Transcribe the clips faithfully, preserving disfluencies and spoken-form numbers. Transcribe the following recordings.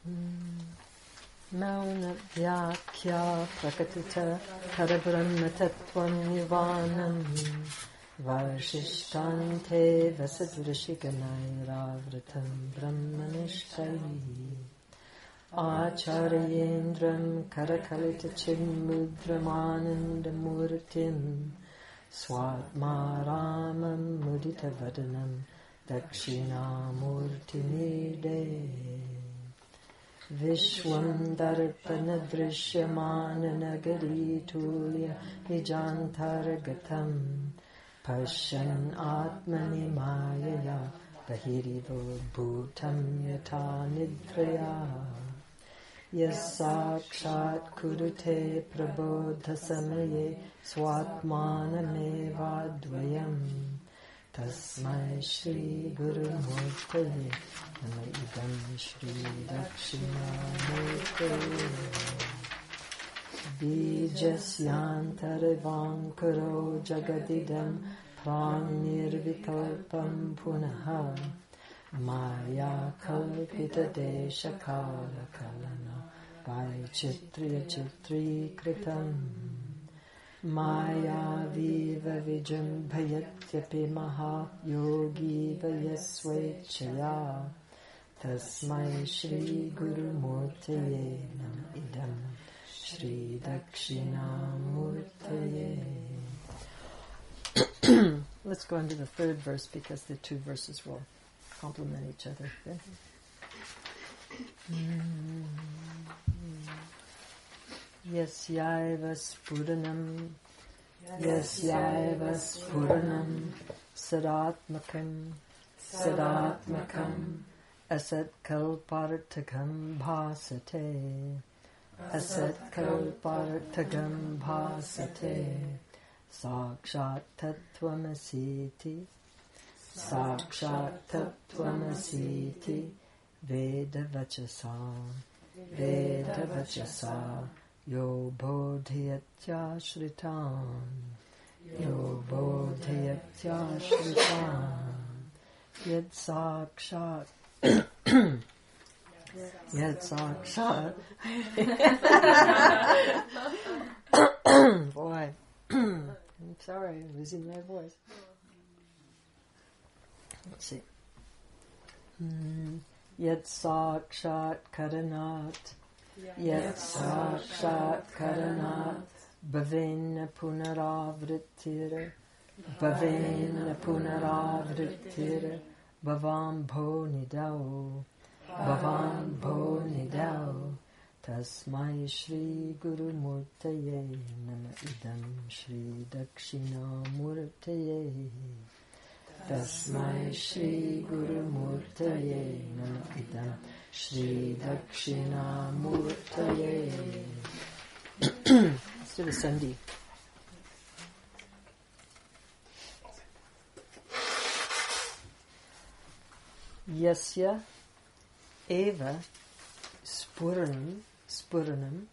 Mauna Vyakya Prakatita Parabrahma Tattvam Nivanam Varshishtante Vasadvrashikanai Ravratam Brahmanishtai Acharyendram Karakalita Chimudramanandamurtim Swatmaramam Mudita Vadanam Dakshinamurtimide Vishwam Darpana Drishyamana Tulya Nijantaragatam Pashan Atmani Mayaya Bahirivo Bhutam Yata Nidraya Yasakshat Kurute Prabodha Samaye Swatmanamevadvayam Tasmai Shri Guru Murtaye Nama Idam Shri Dakshinamurtaye Bijasyantarevankaro Jagadidam Pranirvikalpam Punaha Maya Kalpita Desha Kala Kalana Vaichitriya Chitri Kritam Maya Viva Vijambhayatyapi Maha Yogi Vayasvechaya Tasmai Shri Guru Murtaye Nam Idam Shri Dakshinamurtaye. Let's go into the third verse because the two verses will complement each other. Okay? Mm-hmm. Yasyaiva spuranam Yasyaiva spuranam Sadatmakam Sadatmakam Asat kalpartakam bhasate Asat kalpartakam bhasate Sakshat tattvamasiti Sakshat tattvamasiti Veda vachasa Veda vachasa Yo bodhyatya shritam Yo bodhyatya shritam Yad sakshat Yad sakshat Boy, I'm sorry, I'm losing my voice. Let's see. Mm. Yad sakshat karanat Yat sakshat karanat Bhavena punaravrittira Bhavena punaravrittira Bhavam bho nidao Bhavam bho nidao Tasmai Shri Guru Murtaye Nama idam Shri Dakshinamurtaye Tasmai Shri Guru Murtaye Nama idam Shri Dakshinamurtaye. Let's do the Sandhi. Yasya eva spuranam spuranam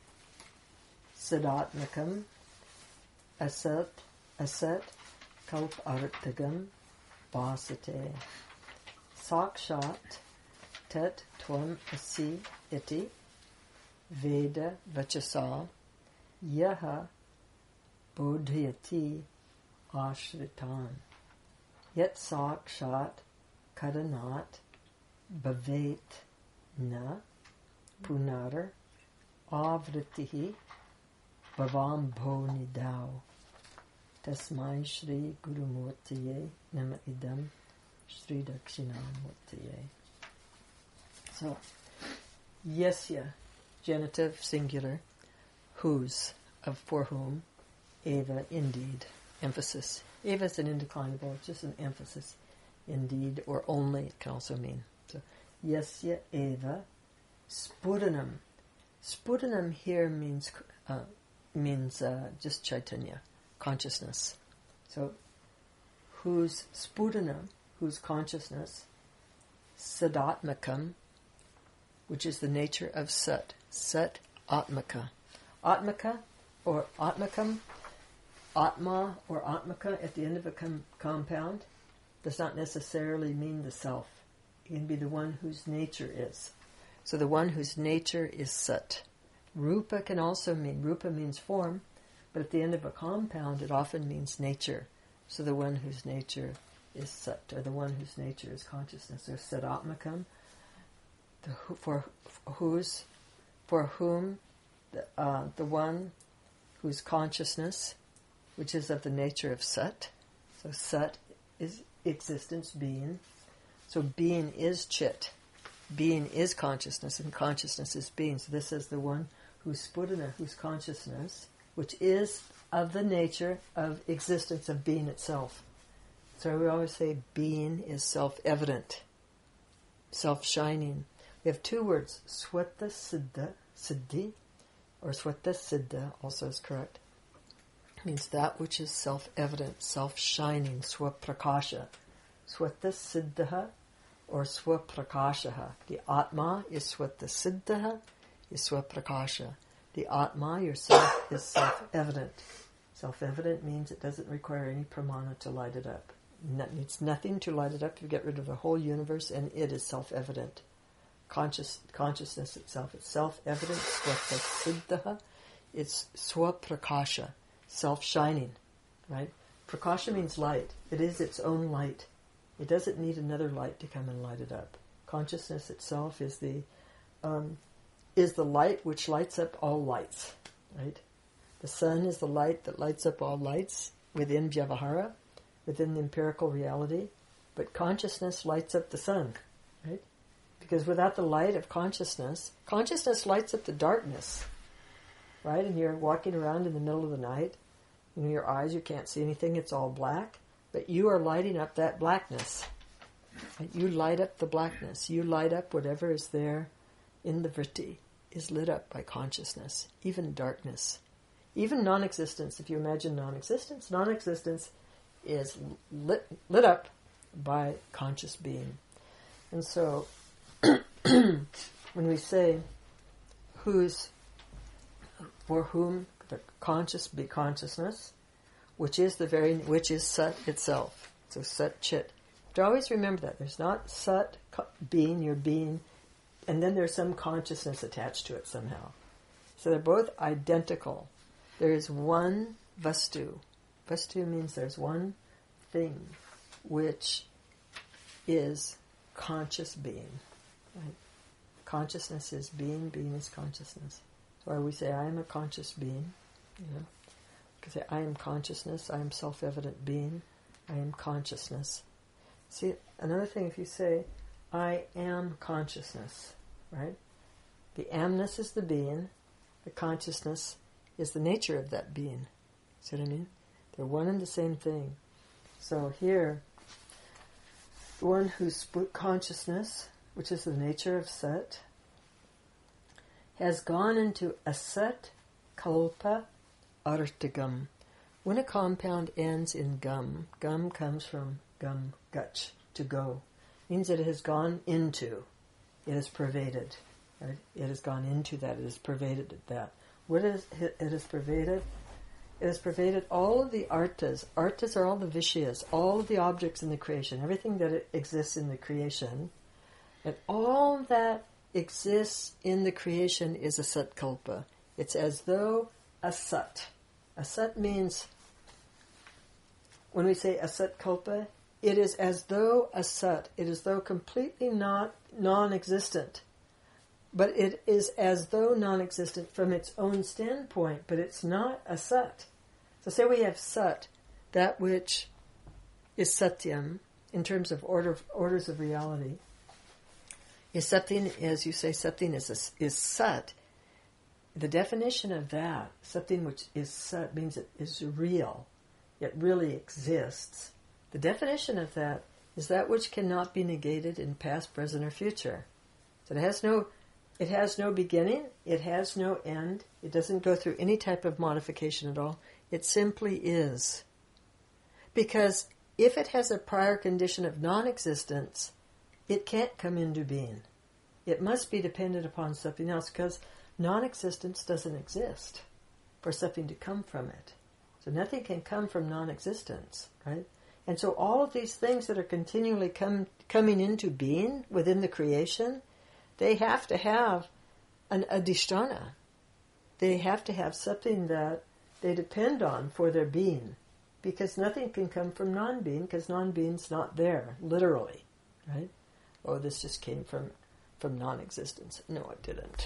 sadatmakam asat asat kalpartagam vasate sakshat tat tvam asi iti veda vachasa yaha bodhyati ashritan yat sakshat karanat bhavet na punar avritihi bhavam bho nidao tasmai Shri Guru Murtaye nama idam Shri Dakshinamurtaye. So, yasya, genitive singular, whose, of for whom, eva, indeed, emphasis. Eva is an indeclinable, just an emphasis. Indeed, or only, it can also mean. So, yasya eva spuranam. Spuranam here means uh, means uh, just chaitanya, consciousness. So, whose spuranam, whose consciousness, sadatmakam, which is the nature of sat. Sat atmaka. Atmaka or atmakam, atma or atmaka at the end of a com- compound does not necessarily mean the self. It can be the one whose nature is. So the one whose nature is Sat. Rupa can also mean, Rupa means form, but at the end of a compound it often means nature. So the one whose nature is Sat, or the one whose nature is consciousness, or Sadatmakam, the, for whose, for whom, the, uh, the one whose consciousness, which is of the nature of Sat. So Sat is existence, being. So being is Chit. Being is consciousness, and consciousness is being. So this is the one whose Spudana, whose consciousness, which is of the nature of existence, of being itself. So we always say being is self-evident, self-shining. We have two words, Swata Siddha, Siddhi, or Swata Siddha also is correct. It means that which is self-evident, self-shining, Swaprakasha. Swata Siddha or Swaprakasha. The Atma is Swata Siddha, is Swaprakasha. The Atma, yourself, is self-evident. Self-evident means it doesn't require any pramana to light it up. It needs nothing to light it up. You get rid of the whole universe and it is self-evident. Conscious, consciousness itself, it's self-evident, Swata Siddha. It's Swaprakasha, self-shining, right? Prakasha means light. It is its own light. It doesn't need another light to come and light it up. Consciousness itself is the um, is the light which lights up all lights, right? The sun is the light that lights up all lights within Vyavahara, within the empirical reality, but consciousness lights up the sun, right? Because without the light of consciousness, consciousness lights up the darkness, right? And you're walking around in the middle of the night, you know, your eyes, you can't see anything, it's all black, but you are lighting up that blackness. Right? You light up the blackness. You light up whatever is there in the vritti, is lit up by consciousness, even darkness. Even non-existence, if you imagine non-existence, non-existence is lit, lit up by conscious being. And so, when we say, whose, for whom the conscious be consciousness, which is the very, which is Sat itself. So Sat Chit. But always remember that. There's not Sat, being, your being, and then there's some consciousness attached to it somehow. So they're both identical. There is one vastu. Vastu means there's one thing which is conscious being. Right? Consciousness is being, being is consciousness. That's why we say, I am a conscious being. You know? Because I am consciousness, I am self-evident being, I am consciousness. See, another thing, if you say, I am consciousness, right? The amness is the being, the consciousness is the nature of that being. See what I mean? They're one and the same thing. So here, the one whose consciousness, which is the nature of Sat, has gone into Asat Kalpa Artagam. When a compound ends in gum, gum comes from gum, gach, to go. It means that it has gone into, it has pervaded. Right? It has gone into that, it has pervaded that. What is it has pervaded? It has pervaded all of the artas. Artas are all the vishyas, all of the objects in the creation, everything that exists in the creation. And all that exists in the creation is a satkalpa. It's as though a sat. A sat means, when we say a satkalpa, it is as though a sat. It is though completely not non-existent. But it is as though non-existent from its own standpoint, but it's not a sat. So say we have sat, that which is satyam, in terms of order orders of reality. Is something, as you say, something is a, is sat. The definition of that, something which is sat, means it is real. It really exists. The definition of that is that which cannot be negated in past, present, or future. So it has no, it has no beginning. It has no end. It doesn't go through any type of modification at all. It simply is. Because if it has a prior condition of non-existence, it can't come into being. It must be dependent upon something else, because non-existence doesn't exist for something to come from it. So nothing can come from non-existence, right? And so all of these things that are continually come, coming into being within the creation, they have to have an adhisthana. They have to have something that they depend on for their being, because nothing can come from non-being, because non-being's not there, literally, right? Oh, this just came from, from non-existence. No, it didn't.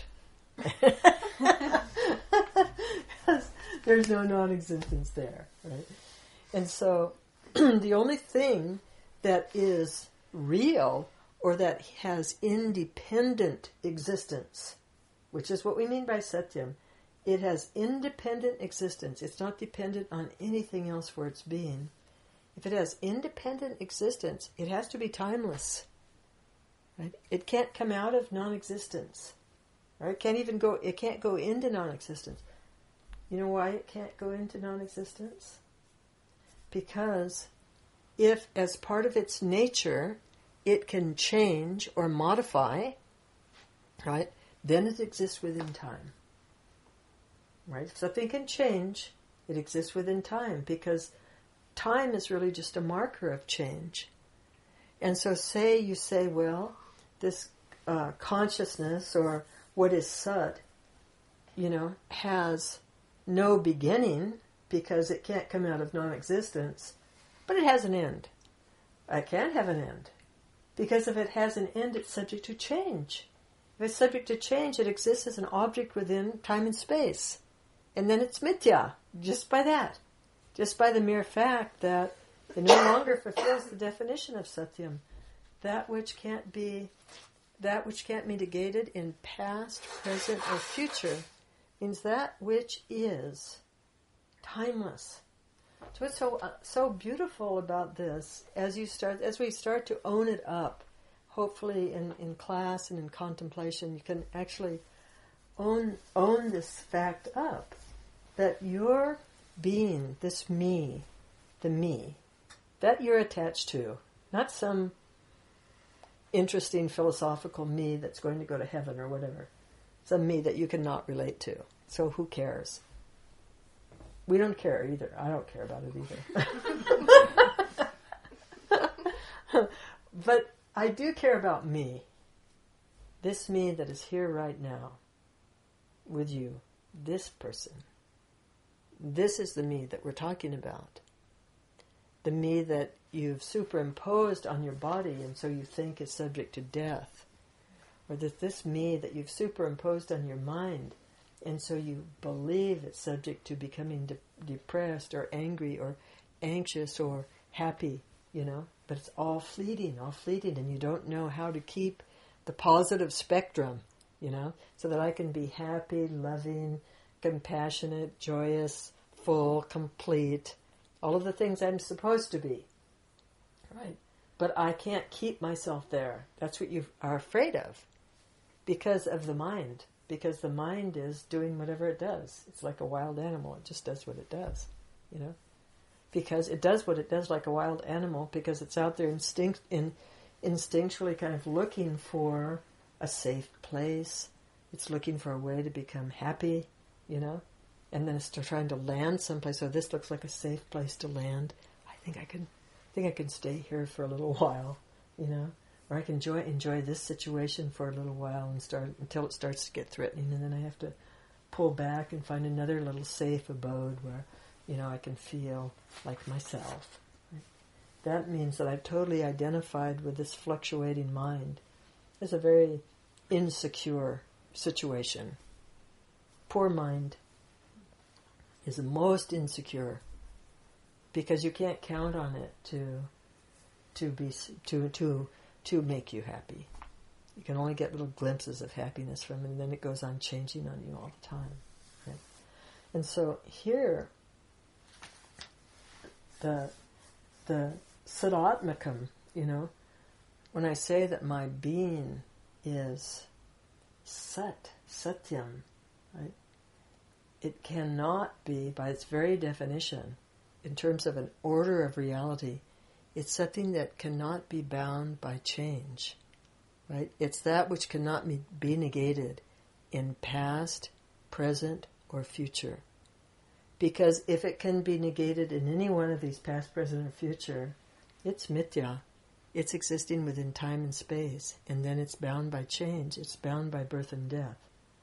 There's no non-existence there, right? And so the only thing that is real or that has independent existence, which is what we mean by Satyam, it has independent existence. It's not dependent on anything else for its being. If it has independent existence, it has to be timeless. Right? It can't come out of non-existence. Right? It can't even go. It can't go into non-existence. You know why it can't go into non-existence? Because if, as part of its nature, it can change or modify, right, then it exists within time. Right? If something can change, it exists within time, because time is really just a marker of change. And so say you say, well, this uh, consciousness, or what is Sat, you know, has no beginning because it can't come out of non-existence, but it has an end. It can't have an end, because if it has an end, it's subject to change. If it's subject to change, it exists as an object within time and space. And then it's mithya, just by that. Just by the mere fact that it no longer fulfills the definition of Satyam. That which can't be, that which can't be negated in past, present, or future means that which is timeless. So what's so uh, so beautiful about this, as you start, as we start to own it up, hopefully in, in class and in contemplation, you can actually own own this fact up, that your being, this me, the me, that you're attached to, not some interesting philosophical me that's going to go to heaven or whatever, some me that you cannot relate to. So who cares? We don't care either. I don't care about it either. But I do care about me. This me that is here right now with you. This person. This is the me that we're talking about. The me that you've superimposed on your body and so you think is subject to death. Or that this me that you've superimposed on your mind and so you believe it's subject to becoming de- depressed or angry or anxious or happy, you know. But it's all fleeting, all fleeting, and you don't know how to keep the positive spectrum, you know, so that I can be happy, loving, compassionate, joyous, full, complete, all of the things I'm supposed to be, right? But I can't keep myself there. That's what you are afraid of, because of the mind. Because the mind is doing whatever it does. It's like a wild animal. It just does what it does, you know. Because it does what it does like a wild animal, because it's out there instinct in instinctually kind of looking for a safe place. It's looking for a way to become happy, you know. And then it's trying to land someplace. So this looks like a safe place to land. I think I can, I think I can stay here for a little while, you know. Or I can enjoy enjoy this situation for a little while and start until it starts to get threatening, and then I have to pull back and find another little safe abode where, you know, I can feel like myself. Right? That means that I've totally identified with this fluctuating mind. It's a very insecure situation. Poor mind is the most insecure, because you can't count on it to to be to to to make you happy. You can only get little glimpses of happiness from it, and then it goes on changing on you all the time. Right? And so here, the the Sadatmakam, you know, when I say that my being is Sat, Satyam, right? It cannot be, by its very definition, in terms of an order of reality, it's something that cannot be bound by change, right? It's that which cannot be, be negated in past, present, or future. Because if it can be negated in any one of these past, present, or future, it's mithya. It's existing within time and space, and then it's bound by change. It's bound by birth and death.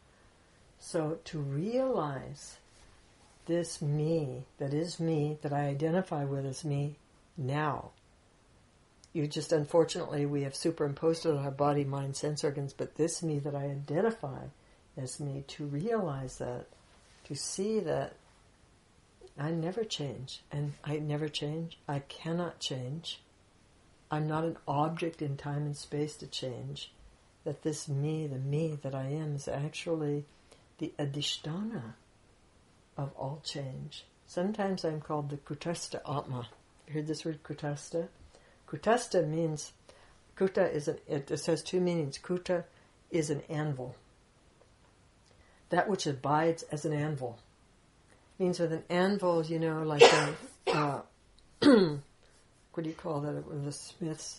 So to realize this me, that is me, that I identify with as me now, you just, unfortunately, we have superimposed it on our body, mind, sense organs, but this me that I identify as me, to realize that, to see that I never change, and I never change, I cannot change, I'm not an object in time and space to change, that this me, the me that I am, is actually the adhisthana of all change. Sometimes I'm called the Kutastha Atma. You heard this word Kutastha? Kutastha means, Kuta is an, it, it has two meanings. Kuta is an anvil. That which abides as an anvil. Means with an anvil, you know, like a, uh, what do you call that? One of the smiths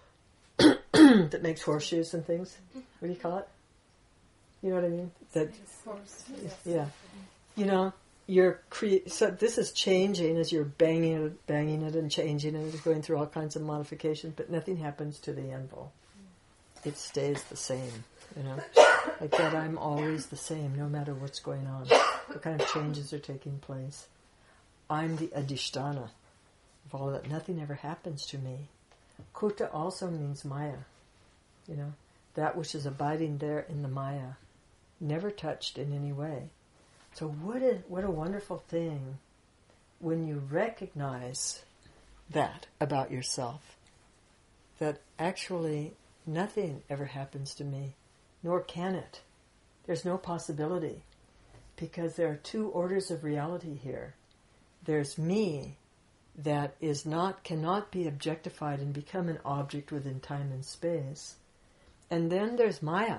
that makes horseshoes and things. What do you call it? You know what I mean? That, yeah. You know, you're cre- so this is changing as you're banging it, banging it and changing it. It's going through all kinds of modifications, but nothing happens to the anvil. It stays the same, you know. Like that, I'm always the same, no matter what's going on, what kind of changes are taking place. I'm the adhisthana of all of that. Nothing ever happens to me. Kuta also means Maya, you know, that which is abiding there in the Maya, never touched in any way. So what a, what a wonderful thing when you recognize that about yourself, that actually nothing ever happens to me, nor can it. There's no possibility, because there are two orders of reality here. There's me that is not, cannot be objectified and become an object within time and space. And then there's Maya,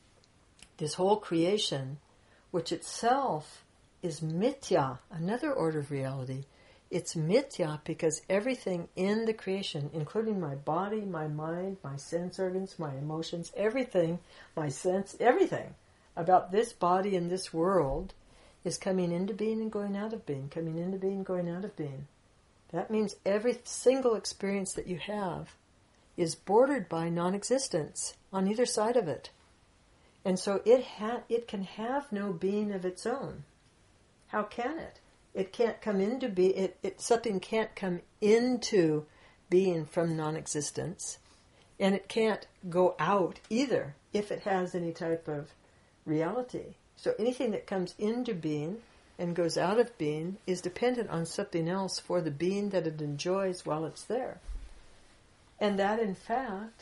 this whole creation, which itself is mithya, another order of reality. It's mithya because everything in the creation, including my body, my mind, my sense organs, my emotions, everything, my sense, everything about this body and this world is coming into being and going out of being, coming into being, going out of being. That means every single experience that you have is bordered by non-existence on either side of it. And so it ha- it can have no being of its own. How can it? It can't come into be. It, it something can't come into being from non-existence, and it can't go out either if it has any type of reality. So anything that comes into being and goes out of being is dependent on something else for the being that it enjoys while it's there. And that, in fact,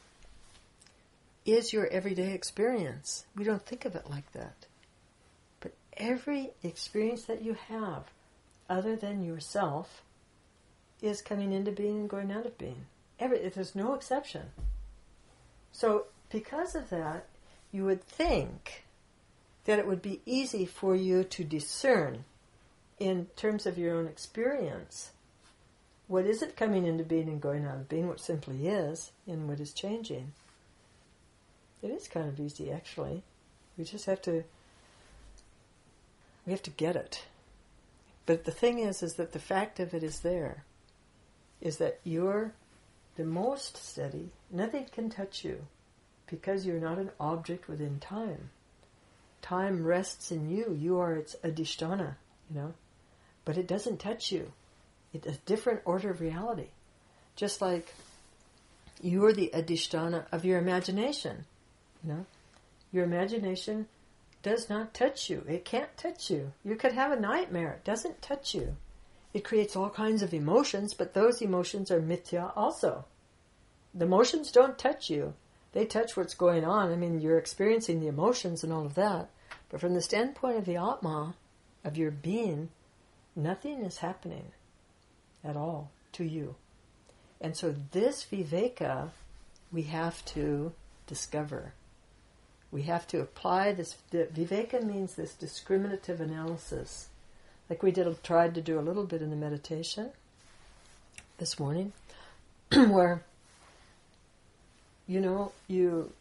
is your everyday experience. We don't think of it like that. But every experience that you have, other than yourself, is coming into being and going out of being. Every, there's no exception. So, because of that, you would think that it would be easy for you to discern, in terms of your own experience, what isn't coming into being and going out of being, what simply is, and what is changing. It is kind of easy, actually. We just have to, we have to get it. But the thing is, is that the fact of it is there, is that you're the most steady. Nothing can touch you, because you're not an object within time. Time rests in you. You are its adhisthana, you know. But it doesn't touch you. It's a different order of reality. Just like you are the adhisthana of your imagination. You know, your imagination does not touch you. It can't touch you. You could have a nightmare. It doesn't touch you. It creates all kinds of emotions, but those emotions are mithya also. The emotions don't touch you. They touch what's going on. I mean, you're experiencing the emotions and all of that. But from the standpoint of the Atma, of your being, nothing is happening at all to you. And so this viveka we have to discover. We have to apply this. Viveka means this discriminative analysis. Like we did, tried to do a little bit in the meditation this morning, where, you know, you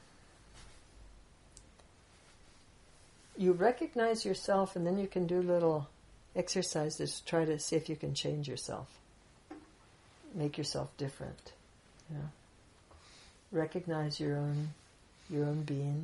you recognize yourself, and then you can do little exercises to try to see if you can change yourself, make yourself different. You know, recognize your own, your own being.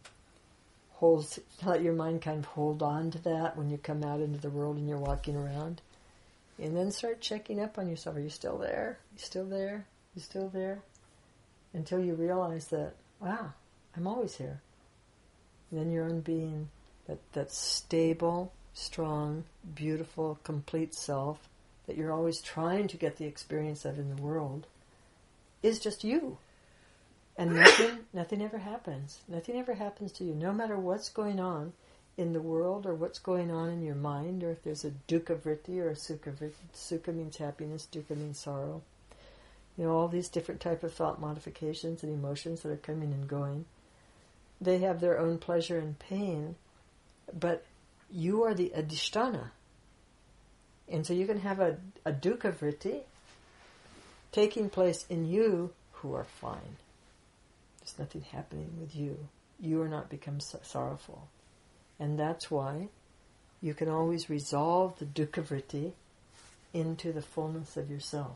Hold, let your mind kind of hold on to that when you come out into the world and you're walking around, and then start checking up on yourself. Are you still there? You still there? You still there? Until you realize that, wow, I'm always here. And then your own being, that that stable, strong, beautiful, complete self that you're always trying to get the experience of in the world, is just you. And nothing, nothing ever happens. Nothing ever happens to you. No matter what's going on in the world or what's going on in your mind, or if there's a dukkha vritti or a sukha vritti. Sukha means happiness, dukkha means sorrow. You know, all these different type of thought modifications and emotions that are coming and going. They have their own pleasure and pain, but you are the adhisthana. And so you can have a, a dukkha vritti taking place in you who are fine. There's nothing happening with you. You are not become sorrowful. And that's why you can always resolve the dukkha vritti into the fullness of yourself.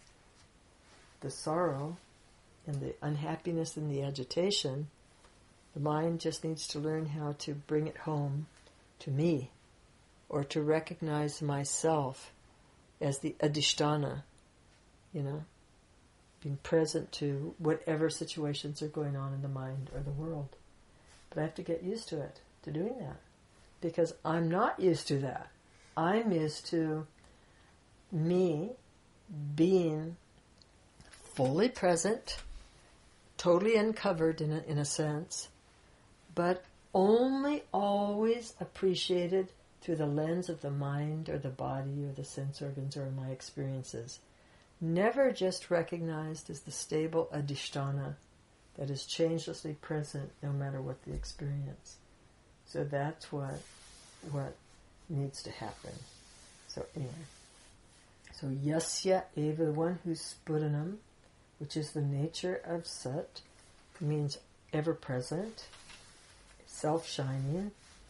The sorrow and the unhappiness and the agitation, the mind just needs to learn how to bring it home to me, or to recognize myself as the adhisthana, you know, being present to whatever situations are going on in the mind or the world. But I have to get used to it, to doing that, because I'm not used to that. I'm used to me being fully present, totally uncovered in a, in a sense, but only always appreciated through the lens of the mind or the body or the sense organs or my experiences. Never just recognized as the stable adhisthana that is changelessly present no matter what the experience. So that's what what needs to happen. So anyway, so yasya eva, the one who's spuranam, which is the nature of sat, means ever present, self-shining,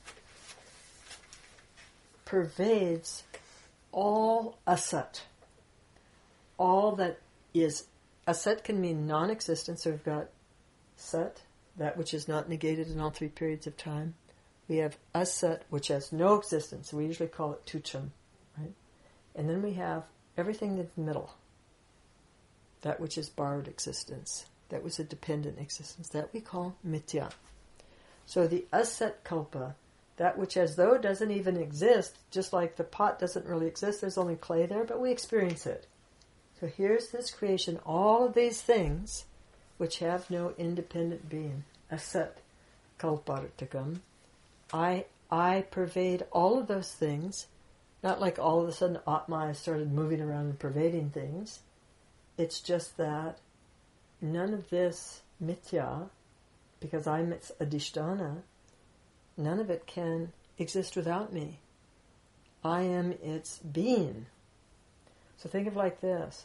pervades all asat. All that is, asat can mean non-existence, so we've got sat, that which is not negated in all three periods of time. We have asat, which has no existence, so we usually call it tucham, right? And then we have everything in the middle, that which is borrowed existence, that was a dependent existence, that we call mithya. So the asat kalpa, that which as though it doesn't even exist, just like the pot doesn't really exist, there's only clay there, but we experience it. So here's this creation, all of these things which have no independent being. Asat kalpartakam. I I pervade all of those things, not like all of a sudden Atma has started moving around and pervading things. It's just that none of this mithya, because I'm its adhisthana, none of it can exist without me. I am its being. So think of it like this.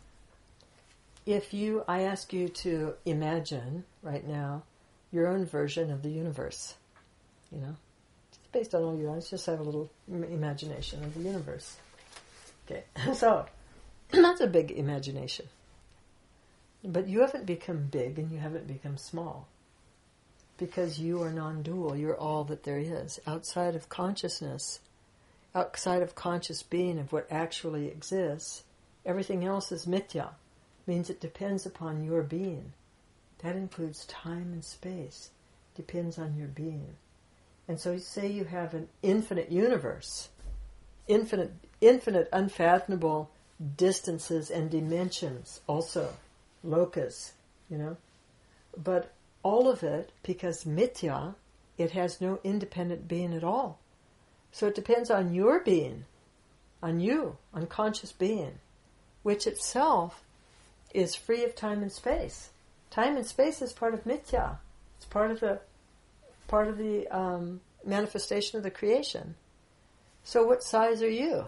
If you, I ask you to imagine right now your own version of the universe, you know, it's based on all your eyes, just have a little imagination of the universe. Okay, so that's a big imagination. But you haven't become big and you haven't become small, because you are non-dual. You're all that there is. Outside of consciousness, outside of conscious being of what actually exists, everything else is mithya. Means it depends upon your being. That includes time and space. Depends on your being. And so you say you have an infinite universe, infinite, infinite, unfathomable distances and dimensions also, lokas, you know. But all of it, because mithya, it has no independent being at all. So it depends on your being, on you, on conscious being, which itself is free of time and space. Time and space is part of mithya. It's part of the part of the um, manifestation of the creation. So what size are you?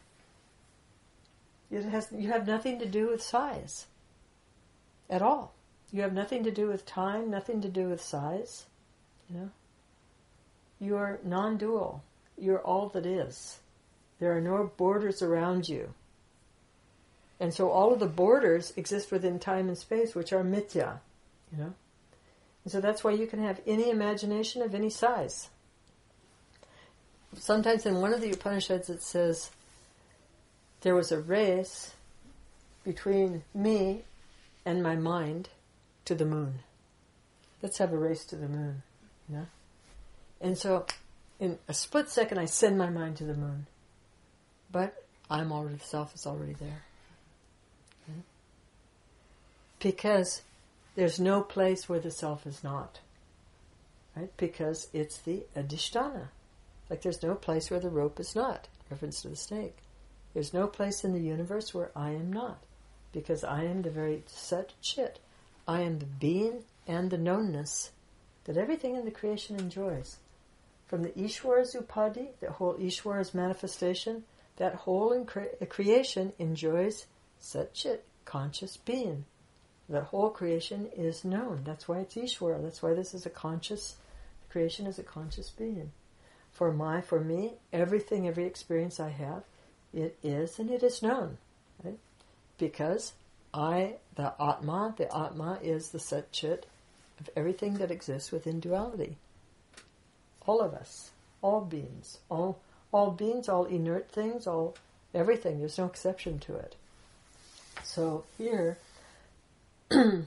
It has, you have nothing to do with size at all. You have nothing to do with time, nothing to do with size. You know, you're non-dual. You're all that is. There are no borders around you. And so all of the borders exist within time and space, which are mithya, you know. And so that's why you can have any imagination of any size. Sometimes in one of the Upanishads it says, there was a race between me and my mind to the moon. Let's have a race to the moon, you know. And so in a split second I send my mind to the moon. But I'm already, the self is already there. Okay? Because there's no place where the self is not. Right? Because it's the adhisthana. Like there's no place where the rope is not. Reference to the snake. There's no place in the universe where I am not. Because I am the very Sat Chit. I am the being and the knownness that everything in the creation enjoys. From the Ishwara's Upadhi, the whole Ishwara's manifestation, that whole in cre- creation enjoys Sat Chit, conscious being. That whole creation is known. That's why it's Ishwara. That's why this is a conscious, creation is a conscious being. For my, for me, everything, every experience I have, it is and it is known. Right? Because I, the Atma, the Atma is the Sat Chit of everything that exists within duality. All of us, all beings, all all beings, all inert things, all everything. There's no exception to it. So here, the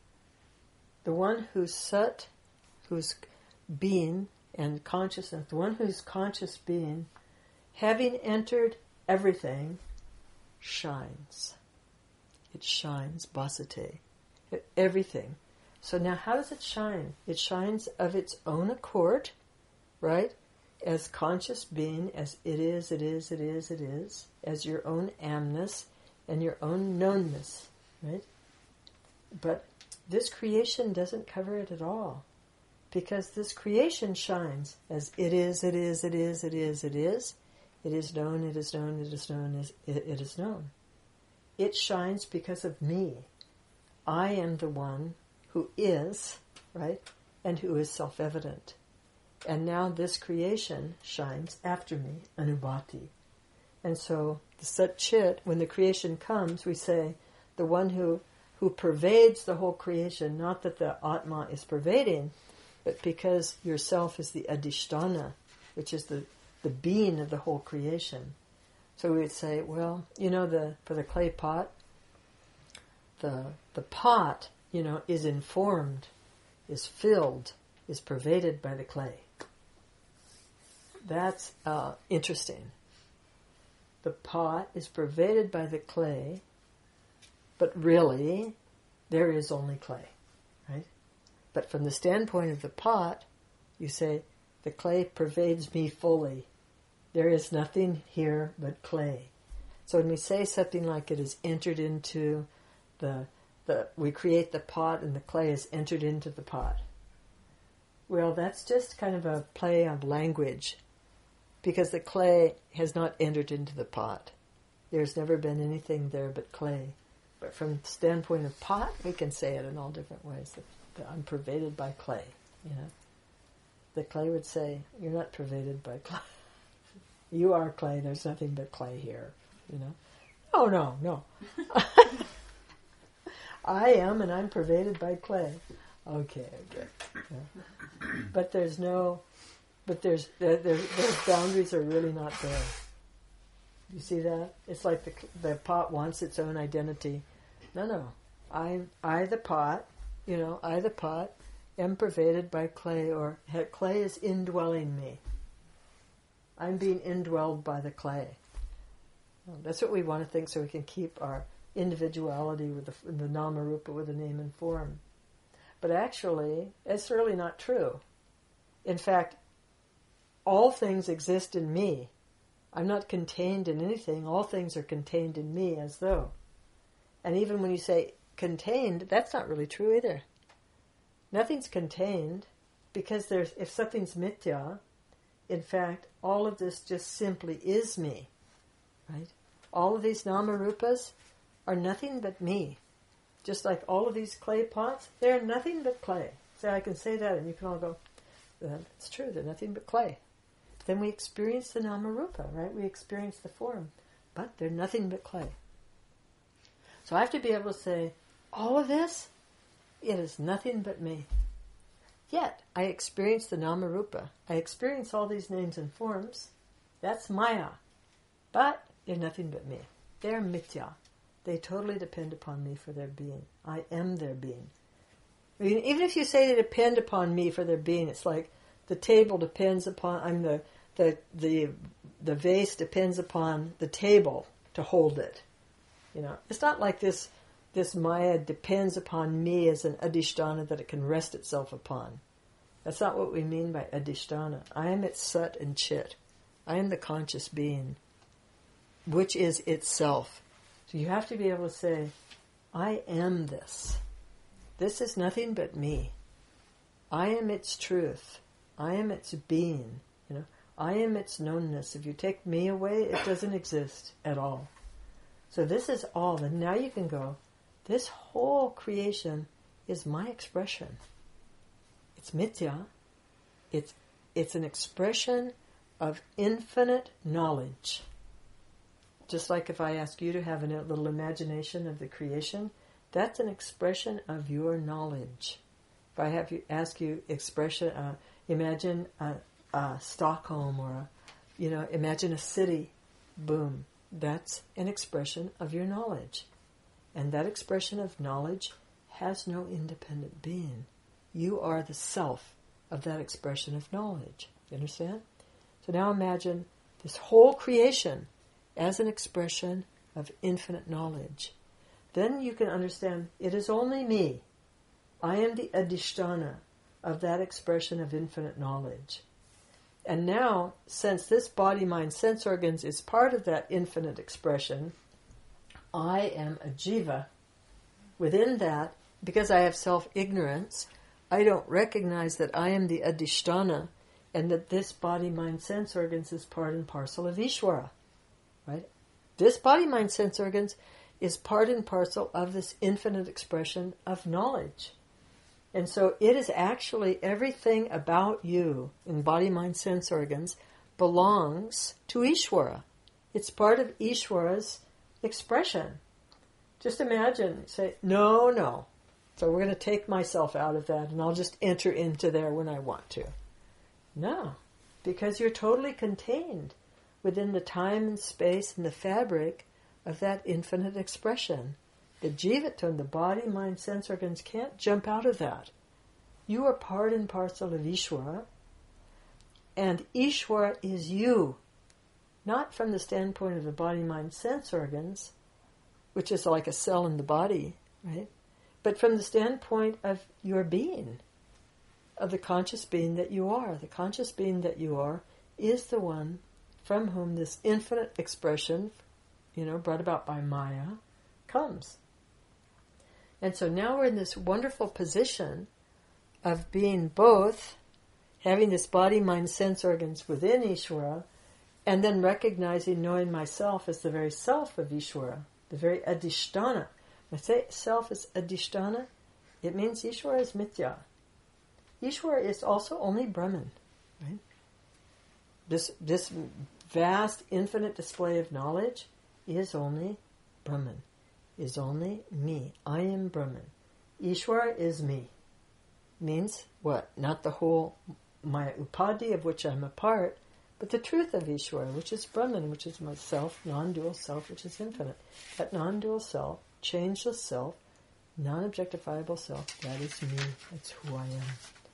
one who's Sat, who's being and consciousness, the one who's conscious being, having entered everything, shines. It shines, basate, everything. So now how does it shine? It shines of its own accord, right? As conscious being, as it is, it is, it is, it is, as your own amness and your own knownness, right? But this creation doesn't cover it at all. Because this creation shines as it is, it is, it is, it is, it is. It is known, it is known, it is known, it is known. It shines because of me. I am the one who is, right, and who is self-evident. And now this creation shines after me, anubhati. And so the Sat Chit, when the creation comes, we say, the one who, who pervades the whole creation, not that the Atma is pervading, but because yourself is the adhisthana, which is the, the being of the whole creation. So we would say, well, you know, the for the clay pot, the the pot, you know, is informed, is filled, is pervaded by the clay. That's uh, interesting. The pot is pervaded by the clay, but really, there is only clay, right? But from the standpoint of the pot, you say, the clay pervades me fully. There is nothing here but clay. So when we say something like it is entered into the, the we create the pot and the clay is entered into the pot. Well, that's just kind of a play on language, because the clay has not entered into the pot. There's never been anything there but clay. But from the standpoint of pot, we can say it in all different ways. I'm pervaded by clay, you know. The clay would say, you're not pervaded by clay. You are clay, there's nothing but clay here, you know. Oh, no, no. I am, and I'm pervaded by clay. Okay, okay. Yeah. But there's no, but there's, there, there, those boundaries are really not there. You see that? It's like the the pot wants its own identity. No, no. I, I the pot, you know, I the pot, am pervaded by clay, or clay is indwelling me. I'm being indwelled by the clay. That's what we want to think, so we can keep our individuality with the, the Namarupa, with the name and form. But actually, it's really not true. In fact, all things exist in me. I'm not contained in anything. All things are contained in me, as though. And even when you say contained, that's not really true either. Nothing's contained, because there's if something's mithya, in fact, all of this just simply is me, right? All of these namarupas are nothing but me. Just like all of these clay pots, they're nothing but clay. So I can say that, and you can all go, it's true, they're nothing but clay. Then we experience the namarupa, right? We experience the form, but they're nothing but clay. So I have to be able to say, all of this, it is nothing but me. Yet, I experience the Namarupa. I experience all these names and forms. That's Maya. But they're nothing but me. They're mithya. They totally depend upon me for their being. I am their being. I mean, even if you say they depend upon me for their being, it's like the table depends upon, I'm the, the, the, the vase depends upon the table to hold it. You know, it's not like this, this Maya depends upon me as an adhisthana that it can rest itself upon. That's not what we mean by adhisthana. I am its sat and chit. I am the conscious being, which is itself. So you have to be able to say, I am this. This is nothing but me. I am its truth. I am its being. You know, I am its knownness. If you take me away, it doesn't exist at all. So this is all. And now you can go, this whole creation is my expression. It's mithya. It's, it's an expression of infinite knowledge. Just like if I ask you to have a little imagination of the creation, that's an expression of your knowledge. If I have you ask you expression, uh, imagine a, a Stockholm or a, you know, imagine a city, boom. That's an expression of your knowledge. And that expression of knowledge has no independent being. You are the self of that expression of knowledge. You understand? So now imagine this whole creation as an expression of infinite knowledge. Then you can understand it is only me. I am the adhisthana of that expression of infinite knowledge. And now, since this body, mind, sense organs is part of that infinite expression, I am a jiva. Within that, because I have self-ignorance, I don't recognize that I am the adhisthana and that this body, mind, sense organs is part and parcel of Ishvara. Right? This body, mind, sense organs is part and parcel of this infinite expression of knowledge. And so it is actually everything about you in body, mind, sense organs belongs to Ishvara. It's part of Ishvara's expression. Just imagine, say, no, no. So we're going to take myself out of that and I'll just enter into there when I want to. No, because you're totally contained within the time and space and the fabric of that infinite expression. The jivatun, the body, mind, sense organs can't jump out of that. You are part and parcel of Ishvara, and Ishvara is you, not from the standpoint of the body, mind, sense organs, which is like a cell in the body, right? But from the standpoint of your being, of the conscious being that you are. The conscious being that you are is the one from whom this infinite expression, you know, brought about by Maya, comes. And so now we're in this wonderful position of being both, having this body, mind, sense organs within Ishvara, and then recognizing, knowing myself as the very self of Ishvara, the very adhisthana. When I say self is adhisthana, it means Ishvara is mithya. Ishvara is also only Brahman, right? This, this vast, infinite display of knowledge is only Brahman, is only me. I am Brahman. Ishvara is me. Means what? Not the whole my upadhi of which I'm a part, but the truth of Ishvara, which is Brahman, which is my self, non-dual self, which is infinite. That non-dual self, changeless self, non-objectifiable self, that is me. That's who I am.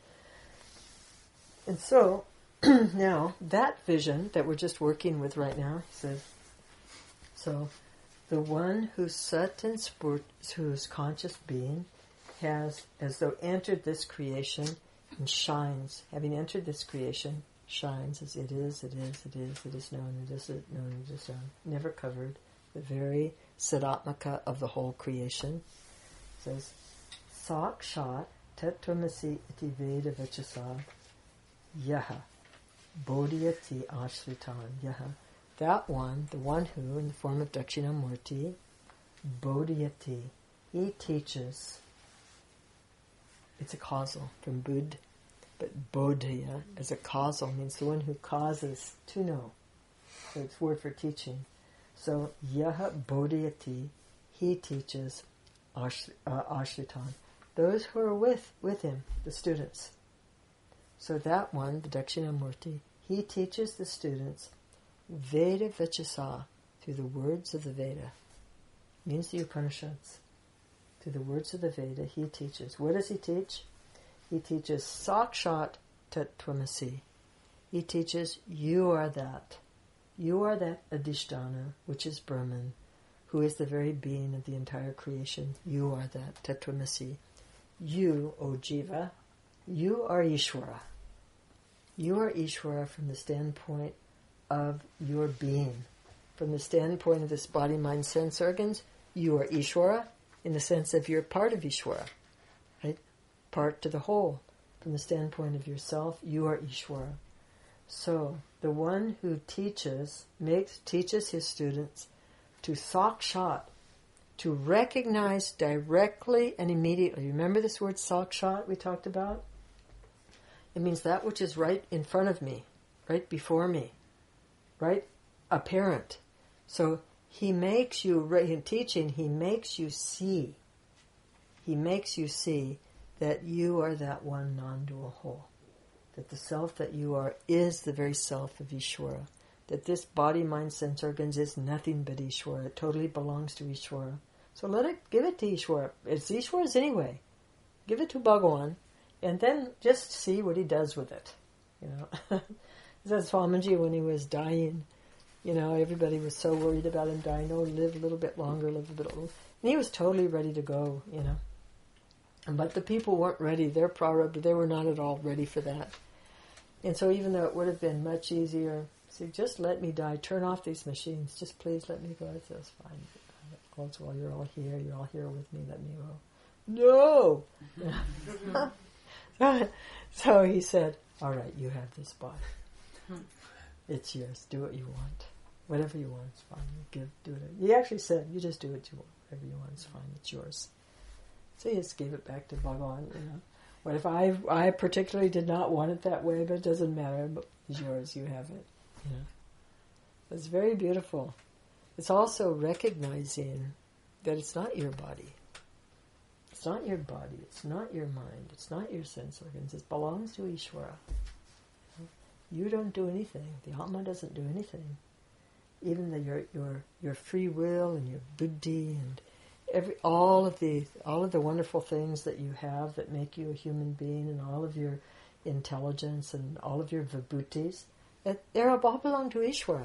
And so, now, that vision that we're just working with right now, says, so, the one whose sat and spurt, whose conscious being has, as though entered this creation and shines, having entered this creation, shines as it is, it is, it is, it is known, it is known, it is known, never covered, the very Sadatmaka of the whole creation, says, Sakshat Tatvamasi iti Veda Vachasa Yaha Bodhyati Ashritan Yaha. That one, the one who, in the form of Dakshinamurti, Bodhyati, he teaches. It's a causal from Bud, but Bodhya as a causal means the one who causes to know. So it's word for teaching. So Yaha Bodhyati, he teaches Ash, uh, Ashritan, those who are with, with him, the students. So that one, the Dakshinamurti, he teaches the students Veda Vachasa, through the words of the Veda. Means the Upanishads. Through the words of the Veda, he teaches. What does he teach? He teaches Sakshat Tattvamasi. He teaches, you are that. You are that Adhisthana, which is Brahman, who is the very being of the entire creation. You are that Tattvamasi. You, O Jiva, you are Ishvara. You are Ishvara from the standpoint of your being. From the standpoint of this body, mind, sense organs, you are Ishvara in the sense of you're part of Ishvara, right? Part to the whole. From the standpoint of yourself, you are Ishvara. So, the one who teaches, makes, teaches his students to sakshat, to recognize directly and immediately. Remember this word sakshat we talked about? It means that which is right in front of me, right before me, right apparent. So he makes you, in teaching, he makes you see. He makes you see that you are that one non-dual whole. That the self that you are is the very self of Ishvara. That this body, mind, sense organs is nothing but Ishvara. It totally belongs to Ishvara. So let it, give it to Ishvara. It's Ishvara's anyway. Give it to Bhagawan, and then just see what he does with it. You know, says Swamiji when he was dying, you know, everybody was so worried about him dying. Oh, live a little bit longer, live a bit longer. And he was totally ready to go, you know. But the people weren't ready. Their prarabdha, they were not at all ready for that. And so even though it would have been much easier, say, just let me die, turn off these machines, just please let me go. I said, it's fine. Also, while you're all here, you're all here with me, let me go. No! So he said, all right, you have this body. It's yours. Do what you want. Whatever you want is fine. You give, do it. He actually said, you just do what you want. Whatever you want is fine. It's yours. So he just gave it back to Bhagavan, you know. What if I I particularly did not want it that way, but it doesn't matter. It's yours. You have it. You know. It's very beautiful. It's also recognizing that it's not your body. It's not your body. It's not your mind. It's not your sense organs. It belongs to Ishvara. You don't do anything. The Atma doesn't do anything. Even the, your your your free will and your buddhi and every all of the all of the wonderful things that you have that make you a human being, and all of your intelligence and all of your vibhutis, they all belong to Ishvara.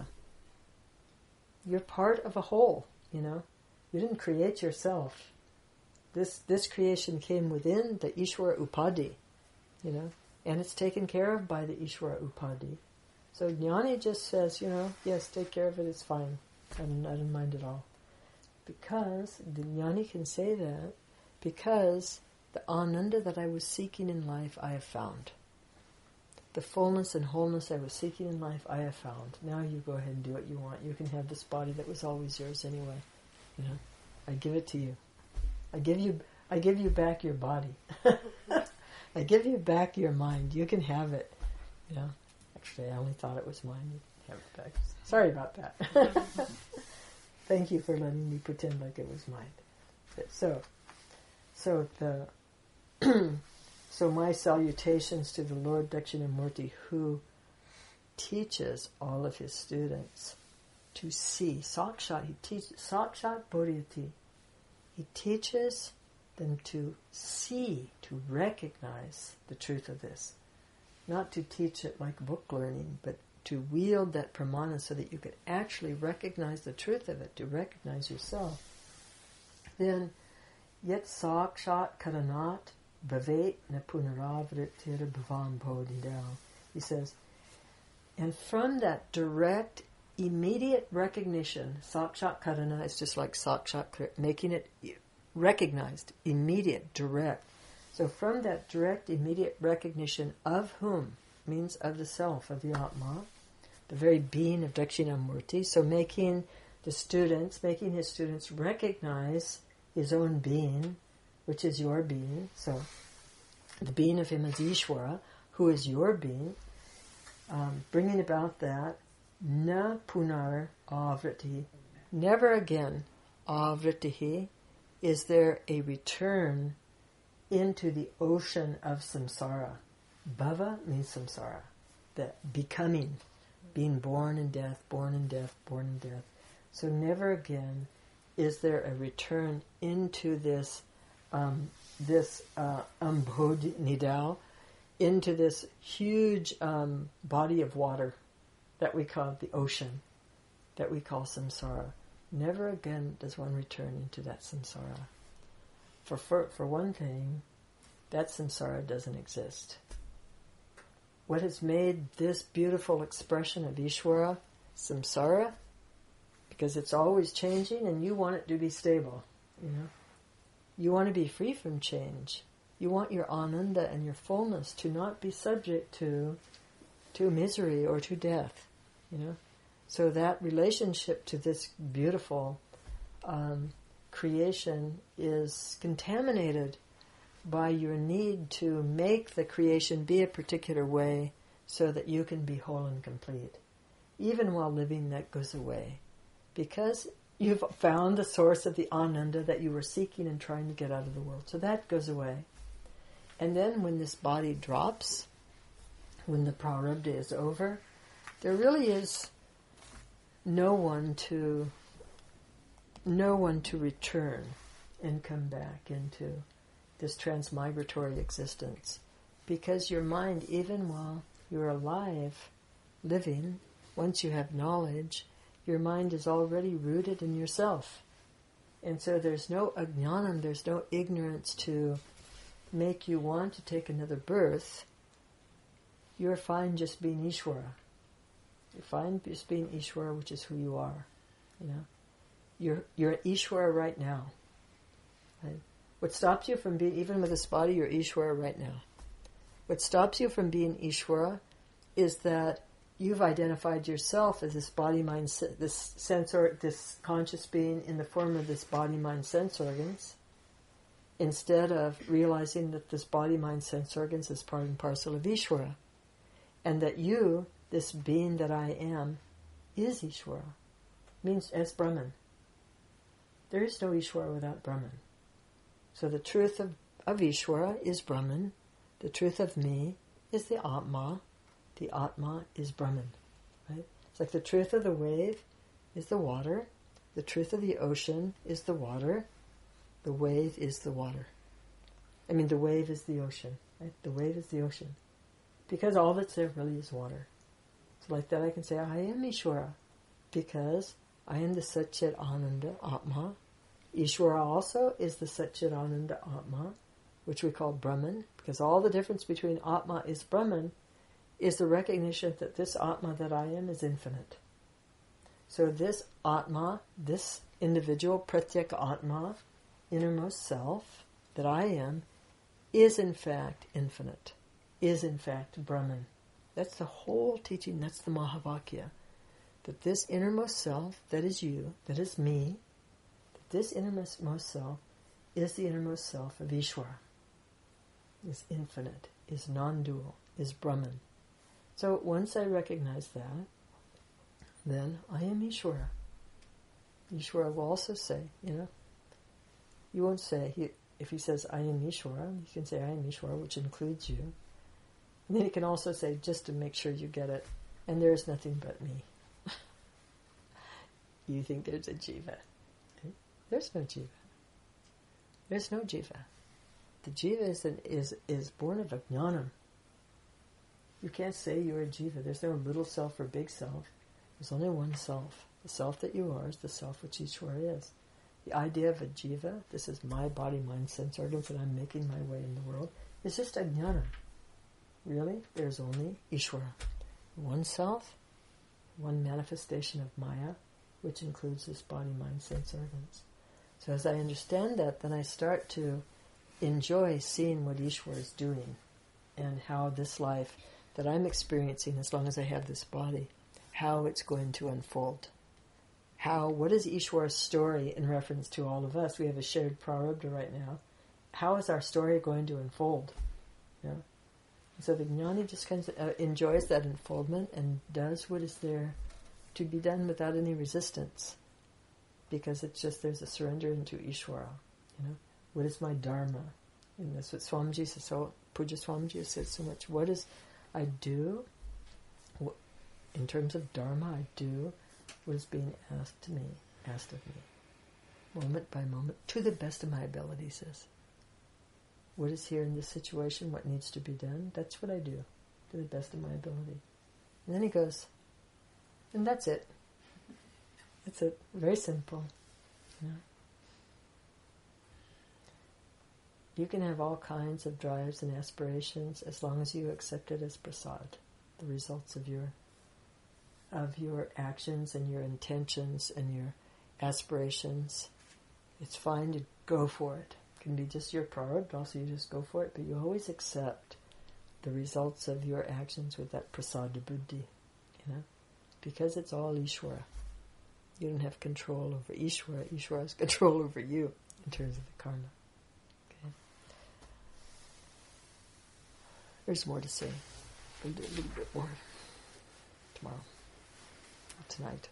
You're part of a whole, you know. You didn't create yourself. This this creation came within the Ishvara Upadhi, you know, and it's taken care of by the Ishvara Upadhi. So Jnani just says, you know, yes, take care of it, it's fine. I don't, I don't mind at all. Because the Jnani can say that because the Ananda that I was seeking in life, I have found. The fullness and wholeness I was seeking in life, I have found. Now you go ahead and do what you want. You can have this body that was always yours anyway. You know, I give it to you. I give you, I give you back your body. I give you back your mind. You can have it. You know, actually, I only thought it was mine. You can have it back. Sorry about that. Thank you for letting me pretend like it was mine. So, so the so my salutations to the Lord Dakshinamurti, who teaches all of his students to see sakshat. He teaches sakshat bodhiyati. He teaches them to see, to recognize the truth of this, not to teach it like book learning, but to wield that pramana so that you could actually recognize the truth of it, to recognize yourself. Then, yet sakshat karanat bhavet na punaravrittir bhavam bodhidao. He says, and from that direct, immediate recognition, sakshat karana is just like sakshat, making it recognized, immediate, direct. So from that direct, immediate recognition of whom, means of the self, of the Atma, the very being of Dakshinamurti, so making the students, making his students recognize his own being, which is your being, so the being of him is Ishvara, who is your being, um, bringing about that, na punar avriti, never again avritihi, is there a return into the ocean of samsara. Bhava means samsara, the becoming, being born in death, born in death, born in death. So never again is there a return into this um, this uh, ambodh nidal, into this huge um, body of water that we call the ocean, that we call samsara. Never again does one return into that samsara. For, for, for one thing, that samsara doesn't exist. What has made this beautiful expression of Ishvara samsara? Because it's always changing and you want it to be stable. You know, you want to be free from change. You want your ananda and your fullness to not be subject to to misery or to death. You know, so that relationship to this beautiful um, creation is contaminated by your need to make the creation be a particular way so that you can be whole and complete. Even while living, that goes away. Because you've found the source of the ananda that you were seeking and trying to get out of the world. So that goes away. And then when this body drops, when the prarabdha is over, there really is no one to no one to return and come back into this transmigratory existence. Because your mind, even while you're alive, living, once you have knowledge, your mind is already rooted in yourself. And so there's no ajnanam, there's no ignorance to make you want to take another birth. You're fine just being Ishvara. You're fine just being Ishvara, which is who you are. You know, You're you're Ishvara right now. Right? What stops you from being, even with this body, you're Ishvara right now. What stops you from being Ishvara is that you've identified yourself as this body, mind, this sense or this conscious being in the form of this body, mind, sense organs, instead of realizing that this body, mind, sense organs is part and parcel of Ishvara, and that you, this being that I am, is Ishvara. Means as Brahman. There is no Ishvara without Brahman. So the truth of, of Ishvara is Brahman. The truth of me is the Atma. The Atma is Brahman. Right? It's like the truth of the wave is the water. The truth of the ocean is the water. The wave is the water. I mean, the wave is the ocean. Right? The wave is the ocean. Because all that's there really is water. So like that I can say, I am Ishvara. Because I am the Satchit Ananda Atma. Ishvara also is the Satchit Ananda Atma, which we call Brahman, because all the difference between Atma is Brahman is the recognition that this Atma that I am is infinite. So this Atma, this individual Pratyeka Atma, innermost self that I am, is in fact infinite, is in fact Brahman. That's the whole teaching, that's the Mahavakya. That this innermost self, that is you, that is me, that this innermost self is the innermost self of Ishvara, is infinite, is non-dual, is Brahman. So once I recognize that, then I am Ishvara. Ishvara will also say, you know, you won't say, he, if he says, I am Ishvara, you can say, I am Ishvara, which includes you. And then he can also say, just to make sure you get it, and there is nothing but me. You think there's a jiva. There's no jiva. There's no jiva. The jiva is, an, is, is born of ajnanam. You can't say you're a jiva. There's no little self or big self. There's only one self. The self that you are is the self which Ishvara is. The idea of a jiva, this is my body, mind, sense organs, and I'm making my way in the world, is just ajnana. Really, there's only Ishvara. One self, one manifestation of Maya, which includes this body, mind, sense organs. So as I understand that, then I start to enjoy seeing what Ishvara is doing and how this life that I'm experiencing, as long as I have this body, how it's going to unfold. How, what is Ishvara's story in reference to all of us? We have a shared prarabdha right now. How is our story going to unfold? You know? So the jnani just kind of uh, enjoys that unfoldment and does what is there to be done without any resistance. because it's just there's a surrender into Ishvara. You know, what is my dharma? And that's what Swamiji says. So Puja Swamiji said so much. What is I do? What, in terms of dharma, I do what is being asked to me, asked of me, moment by moment, to the best of my ability. Says, what is here in this situation? What needs to be done? That's what I do, to the best of my ability. And then he goes, and that's it. That's it. Very simple. You know? You can have all kinds of drives and aspirations as long as you accept it as prasad, the results of your of your actions and your intentions and your aspirations. It's fine to go for it. It can be just your prarabdha, also you just go for it, but you always accept the results of your actions with that prasada buddhi, you know, because it's all Ishvara. You don't have control over Ishvara. Ishvara has control over you in terms of the karma. Okay. There's more to say. We'll do a little bit more tomorrow, or tonight.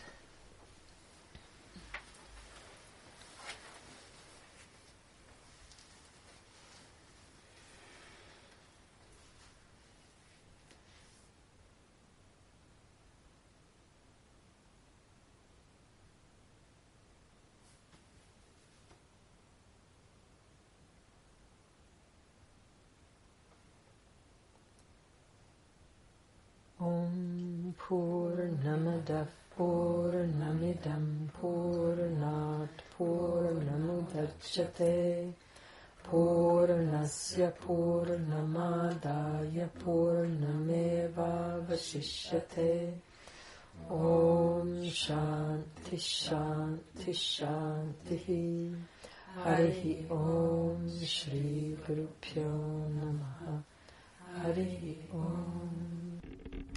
Om Purnamadav Purnamidam Purnat Purnamudachyate Purnasya Purnamadaya Purnameva Vashishyate. Om Shanti Shanti Shanti. Harihi Om Shri Guru Pyo Namaha. Harihi Om.